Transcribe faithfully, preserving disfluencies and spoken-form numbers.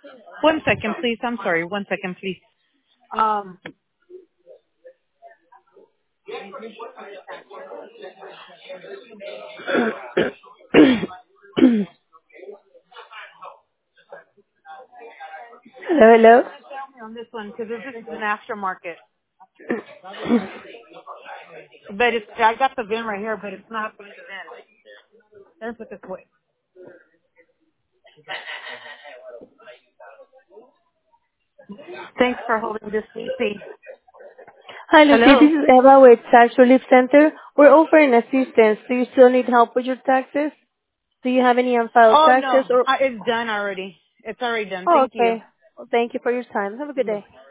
One second, please. I'm sorry. One second, please. Um, Hello, hello. tell me on this one because this is an aftermarket. But it's I got the V I N right here, but it's not going to V I N. Let's put it this way. Thanks for holding this, Lucy. Hi, Lucy. This Hello. is Eva with Tax Relief Center. We're offering assistance. Do you still need help with your taxes? Do you have any unfiled Oh taxes no, or? I, it's done already. It's already done. Oh, Thank you. okay. Well, thank you for your time. Have a good day.